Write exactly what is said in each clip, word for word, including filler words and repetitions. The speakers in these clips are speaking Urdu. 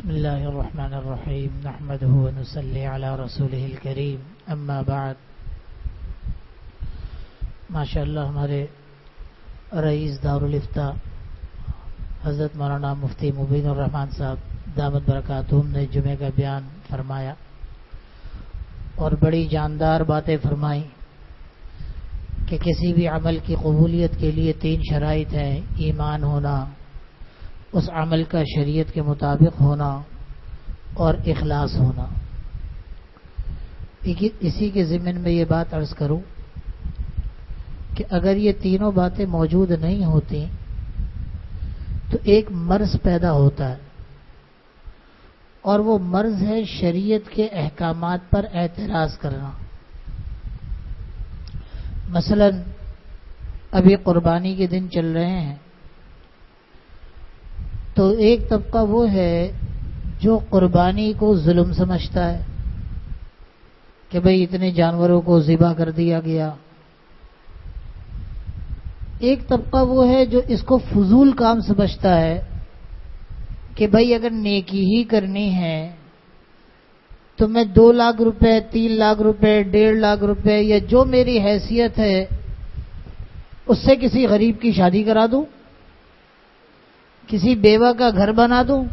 بسم اللہ الرحمن الرحیم نحمدہ ونصلی علی رسولہ الکریم اما بعد. ماشاءاللہ ہمارے رئیس دارالافتاء حضرت مولانا مفتی مبین الرحمان صاحب دامت برکاتہم نے جمعہ کا بیان فرمایا اور بڑی جاندار باتیں فرمائیں کہ کسی بھی عمل کی قبولیت کے لیے تین شرائط ہیں: ایمان ہونا، اس عمل کا شریعت کے مطابق ہونا اور اخلاص ہونا. اسی کے ضمن میں یہ بات عرض کروں کہ اگر یہ تینوں باتیں موجود نہیں ہوتی تو ایک مرض پیدا ہوتا ہے، اور وہ مرض ہے شریعت کے احکامات پر اعتراض کرنا. مثلا ابھی قربانی کے دن چل رہے ہیں تو ایک طبقہ وہ ہے جو قربانی کو ظلم سمجھتا ہے کہ بھئی اتنے جانوروں کو ذبح کر دیا گیا. ایک طبقہ وہ ہے جو اس کو فضول کام سمجھتا ہے کہ بھئی اگر نیکی ہی کرنی ہے تو میں دو لاکھ روپے تین لاکھ روپے ڈیڑھ لاکھ روپے یا جو میری حیثیت ہے اس سے کسی غریب کی شادی کرا دوں، کسی بیوہ کا گھر بنا دوں،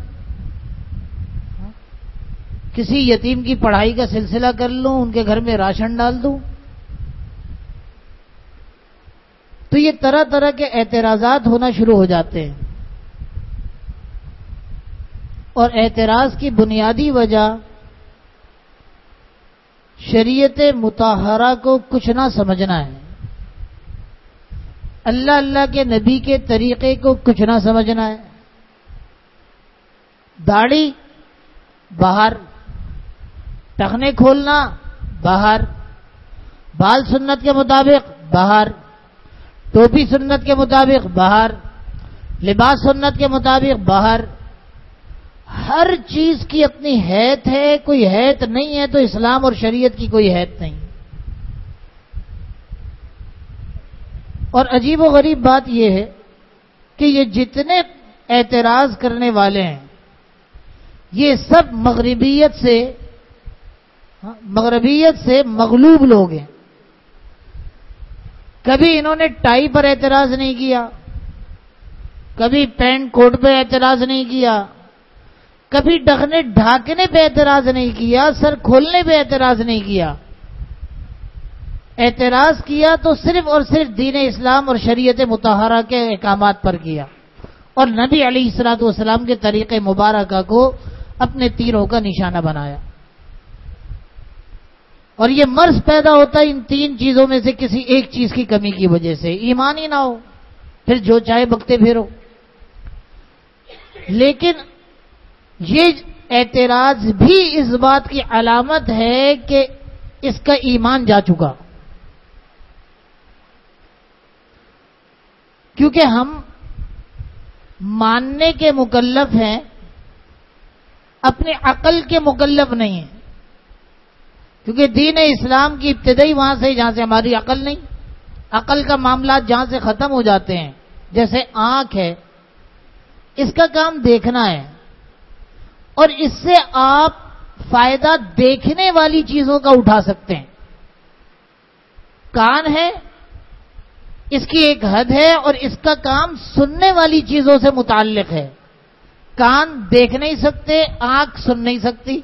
کسی یتیم کی پڑھائی کا سلسلہ کر لوں، ان کے گھر میں راشن ڈال دوں. تو یہ طرح طرح کے اعتراضات ہونا شروع ہو جاتے ہیں، اور اعتراض کی بنیادی وجہ شریعت مطہرہ کو کچھ نہ سمجھنا ہے، اللہ اللہ کے نبی کے طریقے کو کچھ نہ سمجھنا ہے. داڑھی باہر، ٹخنے کھولنا باہر، بال سنت کے مطابق باہر، ٹوپی سنت کے مطابق باہر، لباس سنت کے مطابق باہر. ہر چیز کی اپنی حیت ہے، کوئی حیت نہیں ہے تو اسلام اور شریعت کی کوئی حیت نہیں. اور عجیب و غریب بات یہ ہے کہ یہ جتنے اعتراض کرنے والے ہیں یہ سب مغربیت سے مغربیت سے مغلوب لوگ ہیں. کبھی انہوں نے ٹائی پر اعتراض نہیں کیا، کبھی پینٹ کوٹ پہ اعتراض نہیں کیا، کبھی ڈھکنے ڈھاکنے پہ اعتراض نہیں کیا، سر کھولنے پہ اعتراض نہیں کیا. اعتراض کیا تو صرف اور صرف دین اسلام اور شریعت مطہرہ کے احکامات پر کیا، اور نبی علیہ الصلوۃ والسلام کے طریقے مبارکہ کو اپنے تیروں کا نشانہ بنایا. اور یہ مرض پیدا ہوتا ہے ان تین چیزوں میں سے کسی ایک چیز کی کمی کی وجہ سے. ایمان ہی نہ ہو پھر جو چاہے بکتے پھرو. لیکن یہ اعتراض بھی اس بات کی علامت ہے کہ اس کا ایمان جا چکا، کیونکہ ہم ماننے کے مکلف ہیں، اپنے عقل کے مکلف نہیں ہیں. کیونکہ دین اسلام کی ابتدائی وہاں سے جہاں سے ہماری عقل نہیں، عقل کا معاملات جہاں سے ختم ہو جاتے ہیں. جیسے آنکھ ہے، اس کا کام دیکھنا ہے، اور اس سے آپ فائدہ دیکھنے والی چیزوں کا اٹھا سکتے ہیں. کان ہے، اس کی ایک حد ہے اور اس کا کام سننے والی چیزوں سے متعلق ہے. کان دیکھ نہیں سکتے، آنکھ سن نہیں سکتی.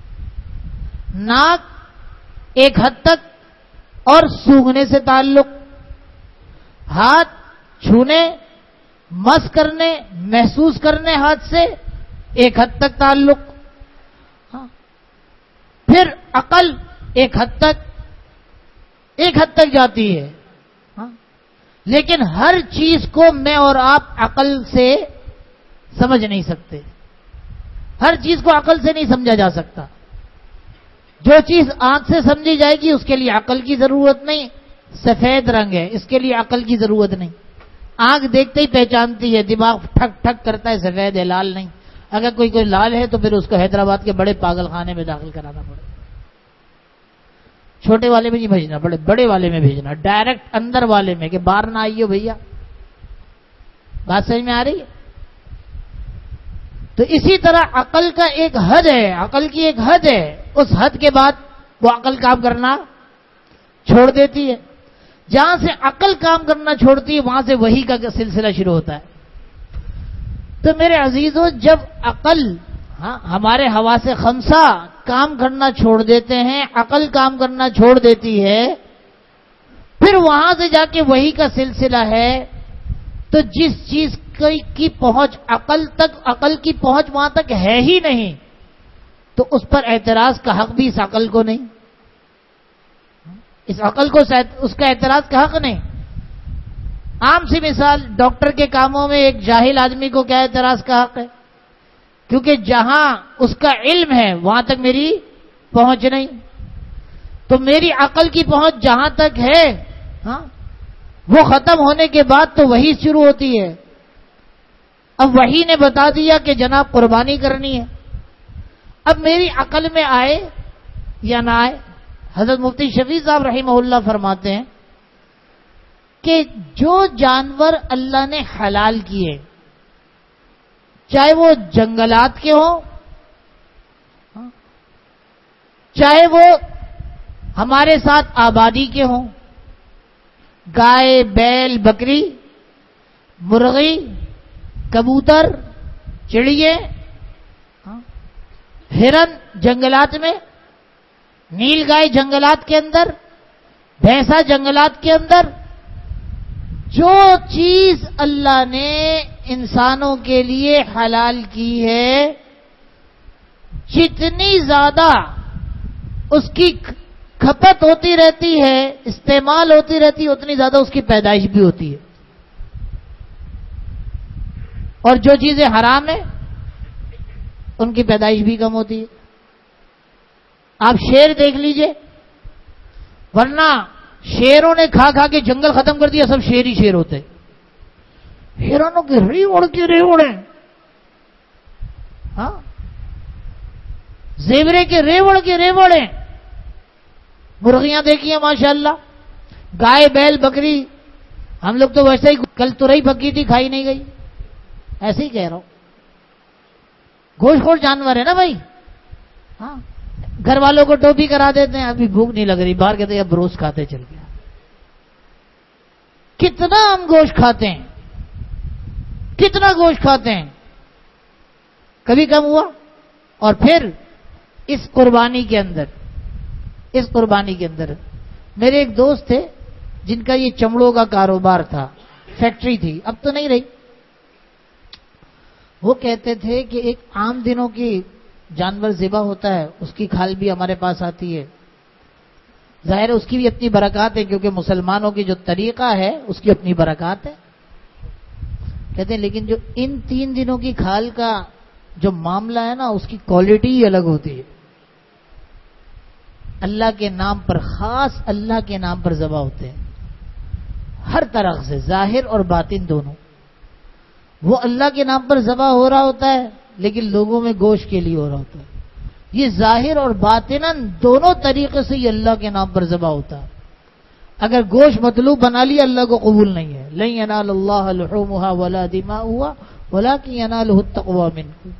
ناک ایک حد تک اور سونگھنے سے تعلق. ہاتھ چھونے، مس کرنے، محسوس کرنے ہاتھ سے ایک حد تک تعلق. ہاں. پھر عقل ایک حد تک ایک حد تک جاتی ہے. ہاں. لیکن ہر چیز کو میں اور آپ عقل سے سمجھ نہیں سکتے. ہر چیز کو عقل سے نہیں سمجھا جا سکتا. جو چیز آنکھ سے سمجھی جائے گی اس کے لیے عقل کی ضرورت نہیں. سفید رنگ ہے، اس کے لیے عقل کی ضرورت نہیں. آنکھ دیکھتے ہی پہچانتی ہے، دماغ ٹھک ٹھک کرتا ہے سفید ہے لال نہیں. اگر کوئی کوئی لال ہے تو پھر اس کو حیدرآباد کے بڑے پاگل خانے میں داخل کرانا پڑے. چھوٹے والے میں نہیں بھیجنا، بڑے بڑے والے میں بھیجنا، ڈائریکٹ اندر والے میں، کہ باہر نہ آئیے بھیا. بات سمجھ میں آ رہی ہے؟ تو اسی طرح عقل کا ایک حد ہے، عقل کی ایک حد ہے، اس حد کے بعد وہ عقل کام کرنا چھوڑ دیتی ہے. جہاں سے عقل کام کرنا چھوڑتی ہے وہاں سے وحی کا سلسلہ شروع ہوتا ہے. تو میرے عزیزوں، جب عقل ہاں ہمارے حواس خمسہ کام کرنا چھوڑ دیتے ہیں، عقل کام کرنا چھوڑ دیتی ہے، پھر وہاں سے جا کے وحی کا سلسلہ ہے. تو جس چیز کی پہنچ عقل تک، عقل کی پہنچ وہاں تک ہے ہی نہیں، تو اس پر اعتراض کا حق بھی اس عقل کو نہیں، اس عقل کو اس کا اعتراض کا حق نہیں. عام سی مثال، ڈاکٹر کے کاموں میں ایک جاہل آدمی کو کیا اعتراض کا حق ہے؟ کیونکہ جہاں اس کا علم ہے وہاں تک میری پہنچ نہیں. تو میری عقل کی پہنچ جہاں تک ہے ہاں وہ ختم ہونے کے بعد تو وہی شروع ہوتی ہے. اب وحی نے بتا دیا کہ جناب قربانی کرنی ہے. اب میری عقل میں آئے یا نہ آئے، حضرت مفتی شفیع صاحب رحمہ اللہ فرماتے ہیں کہ جو جانور اللہ نے حلال کیے، چاہے وہ جنگلات کے ہوں، چاہے وہ ہمارے ساتھ آبادی کے ہوں، گائے، بیل، بکری، مرغی، کبوتر، چڑیے، ہرن جنگلات میں، نیل گائے جنگلات کے اندر، بھینسا جنگلات کے اندر، جو چیز اللہ نے انسانوں کے لیے حلال کی ہے، جتنی زیادہ اس کی کھپت ہوتی رہتی ہے، استعمال ہوتی رہتی ہے، اتنی زیادہ اس کی پیدائش بھی ہوتی ہے. اور جو چیزیں حرام ہیں ان کی پیدائش بھی کم ہوتی ہے. آپ شیر دیکھ لیجئے، ورنہ شیروں نے کھا کھا کے جنگل ختم کر دیا، سب شیر ہی شیر ہوتے. ہرنوں کے ریوڑ کے ریوڑے، ہاں زیورے کے ریوڑ کے ریوڑے. مرغیاں دیکھیے ماشاءاللہ، گائے، بیل، بکری. ہم لوگ تو ویسے ہی، کل ترئی پکی تھی کھائی نہیں گئی، ایسے ہی کہہ رہا ہوں. گوشت خور جانور ہے نا بھائی. ہاں گھر والوں کو ٹوپی کرا دیتے ہیں، ابھی بھوک نہیں لگ رہی، باہر کہتے ہیں اب روز کھاتے چل گیا. کتنا ہم گوشت کھاتے ہیں، کتنا گوشت کھاتے ہیں، کبھی کم ہوا. اور پھر اس قربانی کے اندر اس قربانی کے اندر میرے ایک دوست تھے جن کا یہ چمڑوں کا کاروبار تھا، فیکٹری تھی، اب تو نہیں رہی. وہ کہتے تھے کہ ایک عام دنوں کی جانور ذبح ہوتا ہے، اس کی کھال بھی ہمارے پاس آتی ہے. ظاہر ہے اس کی بھی اپنی برکات ہے، کیونکہ مسلمانوں کی جو طریقہ ہے اس کی اپنی برکات ہے. کہتے ہیں لیکن جو ان تین دنوں کی کھال کا جو معاملہ ہے نا، اس کی کوالٹی ہی الگ ہوتی ہے. اللہ کے نام پر، خاص اللہ کے نام پر ذبح ہوتے ہیں، ہر طرح سے، ظاہر اور باطن دونوں. وہ اللہ کے نام پر ذبح ہو رہا ہوتا ہے، لیکن لوگوں میں گوشت کے لیے ہو رہا ہوتا ہے. یہ ظاہر اور باطناً دونوں طریقے سے یہ اللہ کے نام پر ذبح ہوتا ہے. اگر گوشت مطلوب بنا لیا اللہ کو قبول نہیں ہے. لن ینال اللہ لحومها ولا دماؤها ولکن ینالہ التقوی منکم.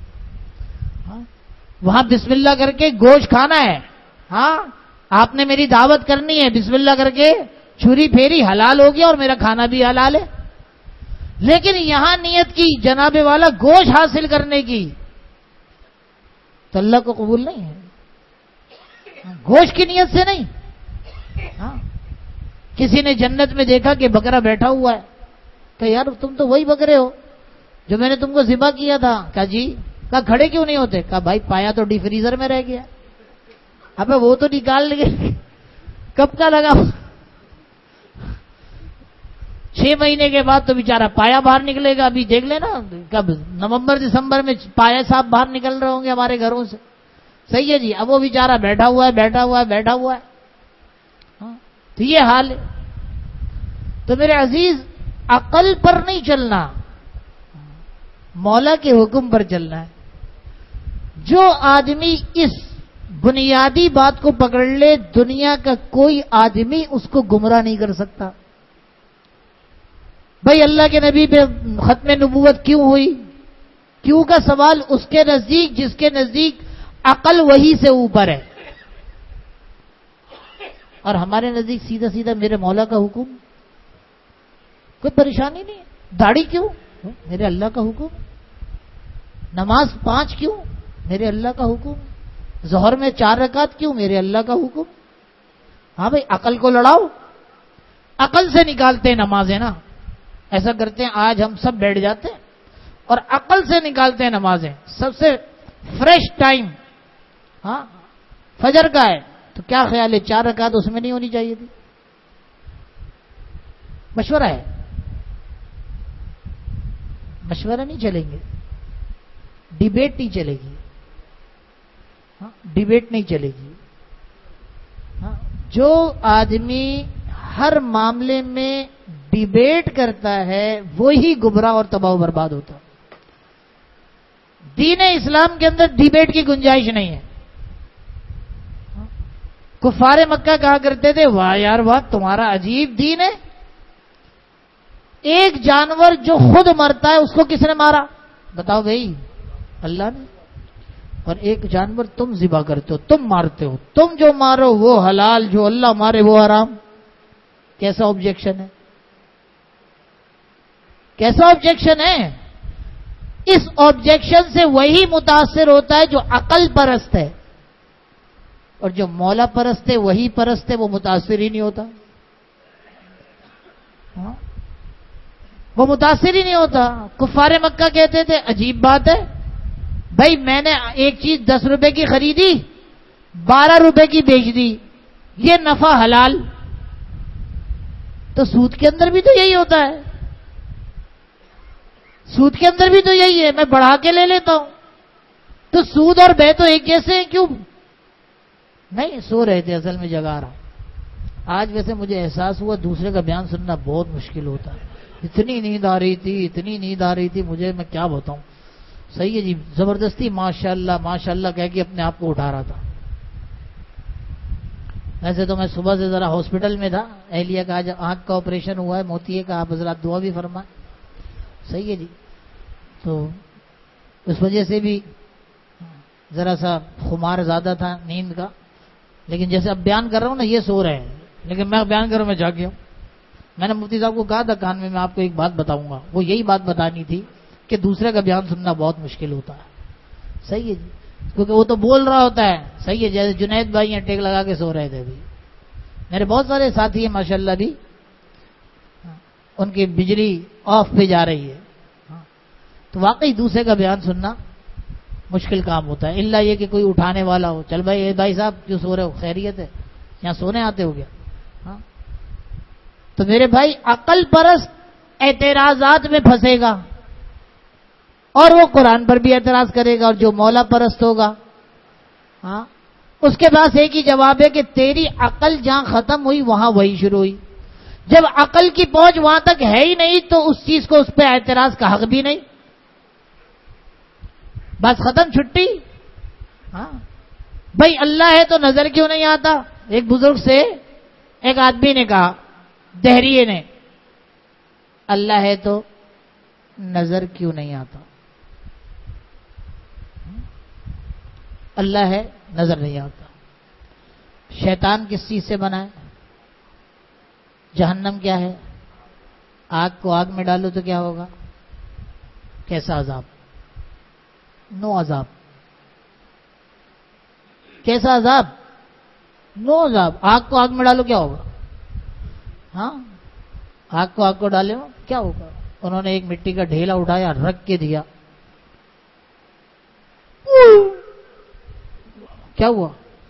وہاں بسم اللہ کر کے گوشت کھانا ہے. ہاں آپ نے میری دعوت کرنی ہے، بسم اللہ کر کے چھری پھیری، حلال ہو گیا اور میرا کھانا بھی حلال ہے. لیکن یہاں نیت کی جناب والا گوشت حاصل کرنے کی، تو اللہ کو قبول نہیں ہے. گوشت کی نیت سے نہیں. ہاں کسی نے جنت میں دیکھا کہ بکرا بیٹھا ہوا ہے، کہ یار تم تو وہی بکرے ہو جو میں نے تم کو ذبح کیا تھا. کہا جی. کہا کھڑے کیوں نہیں ہوتے؟ کہا بھائی پایا تو ڈی فریزر میں رہ گیا. ابے وہ تو نکال لے گے، کب کا لگا؟ چھ مہینے کے بعد تو بیچارہ پایا باہر نکلے گا. ابھی دیکھ لینا کب نومبر دسمبر میں پایا صاحب باہر نکل رہے ہوں گے ہمارے گھروں سے. صحیح ہے جی. اب وہ بیچارہ بیٹھا ہوا ہے بیٹھا ہوا ہے بیٹھا ہوا ہے. ہاں تو یہ حال ہے. تو میرے عزیز، عقل پر نہیں چلنا، مولا کے حکم پر چلنا ہے. جو آدمی اس بنیادی بات کو پکڑ لے، دنیا کا کوئی آدمی اس کو گمراہ نہیں کر سکتا. بھائی اللہ کے نبی پہ ختم نبوت کیوں ہوئی؟ کیوں کا سوال اس کے نزدیک جس کے نزدیک عقل وہی سے اوپر ہے، اور ہمارے نزدیک سیدھا سیدھا میرے مولا کا حکم، کوئی پریشانی نہیں. داڑھی کیوں؟ میرے اللہ کا حکم. نماز پانچ کیوں؟ میرے اللہ کا حکم. ظہر میں چار رکعت کیوں؟ میرے اللہ کا حکم. ہاں بھائی، عقل کو لڑاؤ، عقل سے نکالتے ہیں نمازیں نا. ایسا کرتے ہیں آج ہم سب بیٹھ جاتے ہیں اور عقل سے نکالتے ہیں نمازیں. سب سے فریش ٹائم ہاں فجر کا ہے، تو کیا خیال ہے چار رکعت اس میں نہیں ہونی چاہیے تھی؟ مشورہ ہے، مشورہ نہیں چلیں گے، ڈیبیٹ نہیں چلے گی. ہاں ڈیبیٹ نہیں چلے گی. ہاں جو آدمی ہر معاملے میں ڈیبیٹ کرتا ہے وہی گمراہ اور تباہ و برباد ہوتا. دین اسلام کے اندر ڈیبیٹ کی گنجائش نہیں ہے. کفار مکہ کہا کرتے تھے واہ یار واہ تمہارا عجیب دین ہے، ایک جانور جو خود مرتا ہے اس کو کس نے مارا؟ بتاؤ بھائی، اللہ نے. اور ایک جانور تم ذبح کرتے ہو، تم مارتے ہو، تم جو مارو وہ حلال، جو اللہ مارے وہ حرام. کیسا آبجیکشن ہے؟ کیسا آبجیکشن ہے؟ اس آبجیکشن سے وہی متاثر ہوتا ہے جو عقل پرست ہے، اور جو مولا پرست ہے وہی پرست ہے، وہ متاثر ہی نہیں ہوتا. ہاں وہ متاثر ہی نہیں ہوتا. کفار مکہ کہتے تھے عجیب بات ہے بھائی، میں نے ایک چیز دس روپے کی خریدی بارہ روپے کی بیچ دی، یہ نفع حلال. تو سود کے اندر بھی تو یہی ہوتا ہے، سود کے اندر بھی تو یہی ہے، میں بڑھا کے لے لیتا ہوں. تو سود اور بے تو ایک جیسے ہیں کیوں؟ نہیں، سو رہے تھے اصل میں جگا رہا. آج ویسے مجھے احساس ہوا دوسرے کا بیان سننا بہت مشکل ہوتا ہے. اتنی نیند آ رہی تھی اتنی نیند آ رہی تھی مجھے، میں کیا بتاؤں. صحیح ہے جی، زبردستی ماشاء اللہ ماشاء اللہ کہہ کے اپنے آپ کو اٹھا رہا تھا. ویسے تو میں صبح سے ذرا ہاسپٹل میں تھا، اہلیہ کا آج آنکھ کا آپریشن ہوا ہے، موتیے کا، آپ حضرات دعا بھی فرمائیں. صحیح ہے جی. تو اس وجہ سے بھی ذرا سا خمار زیادہ تھا نیند کا. لیکن جیسے اب بیان کر رہا ہوں نا یہ سو رہے ہیں، لیکن میں بیان کروں میں جاگ گیا ہوں. میں نے مفتی صاحب کو کہا تھا کان میں میں آپ کو ایک بات بتاؤں گا، وہ یہی بات بتانی تھی کہ دوسرے کا بیان سننا بہت مشکل ہوتا ہے. صحیح ہے جی، کیونکہ وہ تو بول رہا ہوتا ہے. صحیح ہے، جیسے جنید بھائی ہیں ٹیک لگا کے سو رہے تھے. بھی میرے بہت سارے ساتھی ہیں ماشاءاللہ، بھی ان کی بجلی آف پہ جا رہی ہے. تو واقعی دوسرے کا بیان سننا مشکل کام ہوتا ہے، الا یہ کہ کوئی اٹھانے والا ہو. چل بھائی اے بھائی صاحب کیوں سو رہے ہو، خیریت ہے، یہاں سونے آتے ہو گیا. ہاں تو میرے بھائی عقل پرست اعتراضات میں پھنسے گا اور وہ قرآن پر بھی اعتراض کرے گا، اور جو مولا پرست ہوگا ہاں اس کے پاس ایک ہی جواب ہے کہ تیری عقل جہاں ختم ہوئی وہاں وہی شروع ہوئی. جب عقل کی پہنچ وہاں تک ہے ہی نہیں تو اس چیز کو اس پہ اعتراض کا حق بھی نہیں. بس ختم، چھٹی. ہاں بھائی اللہ ہے تو نظر کیوں نہیں آتا؟ ایک بزرگ سے ایک آدمی نے کہا، دہریے نے، اللہ ہے تو نظر کیوں نہیں آتا؟ اللہ ہے نظر نہیں آتا. شیطان کس چیز سے بنا ہے؟ جہنم کیا ہے؟ آگ کو آگ میں ڈالو تو کیا ہوگا؟ کیسا عذاب؟ نو عذاب. کیسا عذاب؟ نو عذاب. آگ کو آگ میں ڈالو کیا ہوگا؟ ہاں آگ کو آگ کو ڈالے ہو کیا ہوگا؟ انہوں نے ایک مٹی کا ڈھیلا اٹھایا رکھ کے دیا، کیا ہوا؟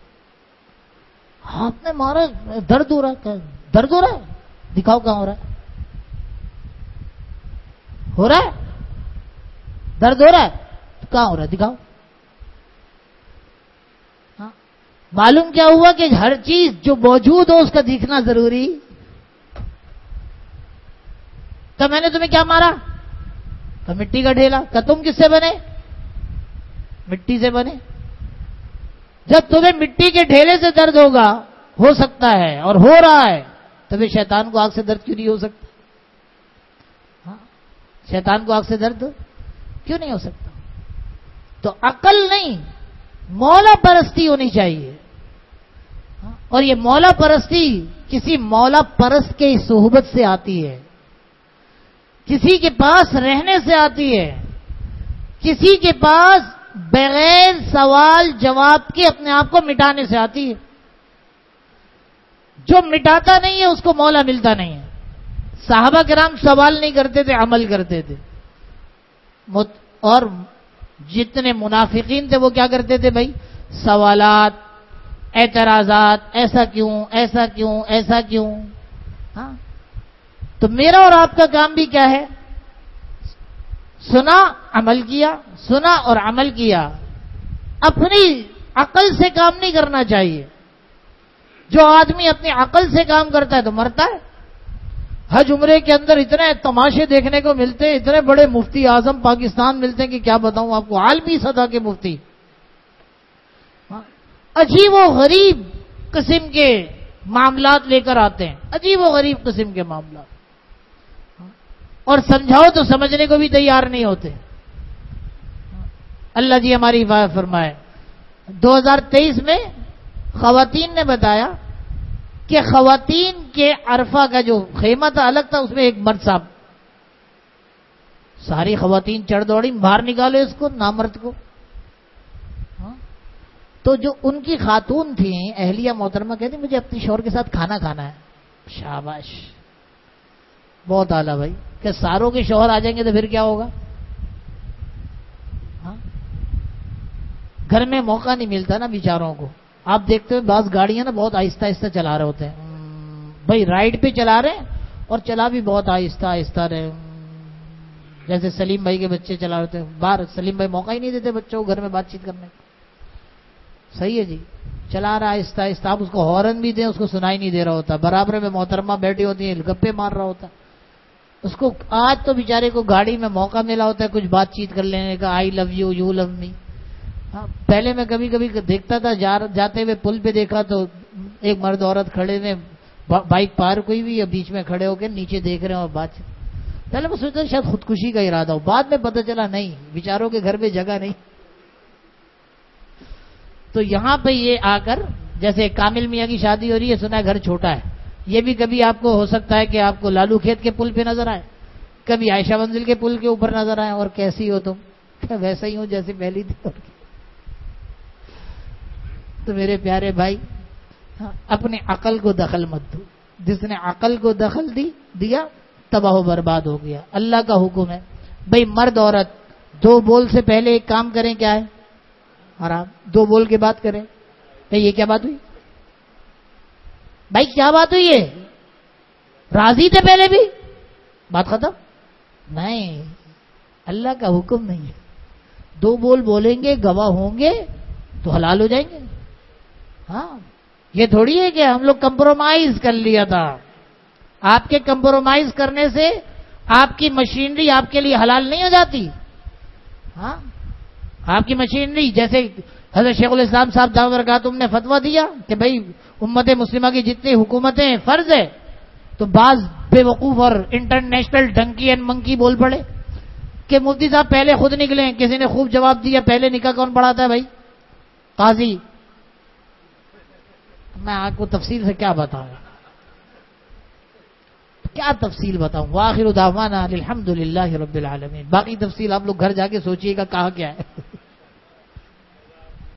ہاتھ نے مارا، درد ہو رہا ہے. درد ہو رہا ہے؟ دکھاؤ کہاں ہو رہا ہے. ہو رہا ہے درد، ہو رہا ہے کہاں ہو رہا ہے؟ دکھاؤ. ہاں معلوم کیا ہوا کہ ہر چیز جو موجود ہو اس کا دکھنا ضروری. تو میں نے تمہیں کیا مارا؟ تو مٹی کا ڈھیلا. کہ تم کس سے بنے؟ مٹی سے بنے. جب تمہیں مٹی کے ڈھیلے سے درد ہوگا، ہو سکتا ہے اور ہو رہا ہے، تو پھر شیطان کو آگ سے درد کیوں نہیں ہو سکتا؟ ہاں شیطان کو آگ سے درد کیوں نہیں ہو سکتا؟ تو عقل نہیں، مولا پرستی ہونی چاہیے. اور یہ مولا پرستی کسی مولا پرست کی صحبت سے آتی ہے، کسی کے پاس رہنے سے آتی ہے، کسی کے پاس بغیر سوال جواب کے اپنے آپ کو مٹانے سے آتی ہے. جو مٹاتا نہیں ہے اس کو مولا ملتا نہیں ہے. صحابہ کرام سوال نہیں کرتے تھے، عمل کرتے تھے. اور جتنے منافقین تھے وہ کیا کرتے تھے بھائی؟ سوالات، اعتراضات، ایسا کیوں، ایسا کیوں، ایسا کیوں. ہاں تو میرا اور آپ کا کام بھی کیا ہے؟ سنا، عمل کیا، سنا اور عمل کیا. اپنی عقل سے کام نہیں کرنا چاہیے. جو آدمی اپنی عقل سے کام کرتا ہے تو مرتا ہے. حج عمرے کے اندر اتنے تماشے دیکھنے کو ملتے ہیں، اتنے بڑے مفتی اعظم پاکستان ملتے ہیں کہ کیا بتاؤں آپ کو، عالمی سطح کے مفتی. عجیب و غریب قسم کے معاملات لے کر آتے ہیں، عجیب و غریب قسم کے معاملات، اور سمجھاؤ تو سمجھنے کو بھی تیار نہیں ہوتے. اللہ جی ہماری حفاظت فرمائے. دو ہزار تیئیس میں خواتین نے بتایا کہ خواتین کے عرفہ کا جو خیمہ تھا الگ تھا، اس میں ایک مرد صاحب. ساری خواتین چڑھ دوڑی، باہر نکالو اس کو، نامرد کو. تو جو ان کی خاتون تھیں اہلیہ محترمہ کہتی مجھے اپنی شوہر کے ساتھ کھانا کھانا ہے. شاباش، بہت اعلیٰ بھائی. کہ ساروں کے شوہر آ جائیں گے تو پھر کیا ہوگا؟ ہاں؟ گھر میں موقع نہیں ملتا نا بیچاروں کو. آپ دیکھتے ہوئے بعض گاڑیاں نا بہت آہستہ آہستہ چلا رہے ہوتے ہیں بھائی، رائڈ پہ چلا رہے ہیں اور چلا بھی بہت آہستہ آہستہ رہے. جیسے سلیم بھائی کے بچے چلا رہے ہیں باہر، سلیم بھائی موقع ہی نہیں دیتے بچوں کو گھر میں بات چیت کرنے کا. صحیح ہے جی، چلا رہا آہستہ آہستہ. آپ اس کو ہارن بھی دیں اس کو سنائی نہیں دے رہا ہوتا. برابر میں محترمہ بیٹھی ہوتی ہیں، گپے مار رہا ہوتا. اس کو آج تو بیچارے کو گاڑی میں موقع ملا ہوتا ہے کچھ بات چیت کر لینے کا، آئی لو یو، یو لو می. ہاں پہلے میں کبھی کبھی دیکھتا تھا، جاتے ہوئے پل پہ دیکھا تو ایک مرد عورت کھڑے ہوئے، بائک پارک ہوئی ہوئی ہے، بیچ میں کھڑے ہو کے نیچے دیکھ رہے ہیں اور بات چیت. پہلے میں سوچتا شاید خودکشی کا ارادہ ہو، بعد میں پتہ چلا نہیں، بیچاروں کے گھر میں جگہ نہیں. تو یہاں پہ یہ آ کر جیسے کامل میاں کی شادی ہو رہی ہے، سنا ہے گھر چھوٹا ہے. یہ بھی کبھی آپ کو ہو سکتا ہے کہ آپ کو لالو کھیت کے پل پہ نظر آئے، کبھی عائشہ منزل کے پل کے اوپر نظر آئے. اور کیسی ہو تم؟ ویسا ہی ہوں جیسے پہلی تھی. تو میرے پیارے بھائی، اپنے عقل کو دخل مت دو. جس نے عقل کو دخل دی دیا تباہ و برباد ہو گیا. اللہ کا حکم ہے بھائی مرد عورت دو بول سے پہلے ایک کام کریں، کیا ہے؟ حرام. دو بول کے بات کریں. بھائی یہ کیا بات ہوئی؟ بھائی کیا بات ہوئی ہے؟ راضی تھے پہلے بھی، بات ختم؟ نہیں، اللہ کا حکم نہیں ہے. دو بول بولیں گے، گواہ ہوں گے تو حلال ہو جائیں گے. ہاں یہ تھوڑی ہے کہ ہم لوگ کمپرومائز کر لیا تھا. آپ کے کمپرومائز کرنے سے آپ کی مشینری آپ کے لیے حلال نہیں ہو جاتی. ہاں آپ کی مشینری، جیسے حضرت شیخ الاسلام صاحب دعوت برکاتہم نے فتویٰ دیا کہ بھائی امت مسلمہ کی جتنی حکومتیں فرض ہے، تو بعض بے وقوف اور انٹرنیشنل ڈنکی اینڈ منکی بول پڑے کہ مفتی صاحب پہلے خود نکلے. کسی نے خوب جواب دیا پہلے نکاح کون پڑھاتا ہے بھائی؟ قاضی. میں آپ کو تفصیل سے کیا بتاؤں، کیا تفصیل بتاؤں. وآخر دعوانا الحمدللہ رب العالمین. باقی تفصیل آپ لوگ گھر جا کے سوچئے گا کہا کیا ہے.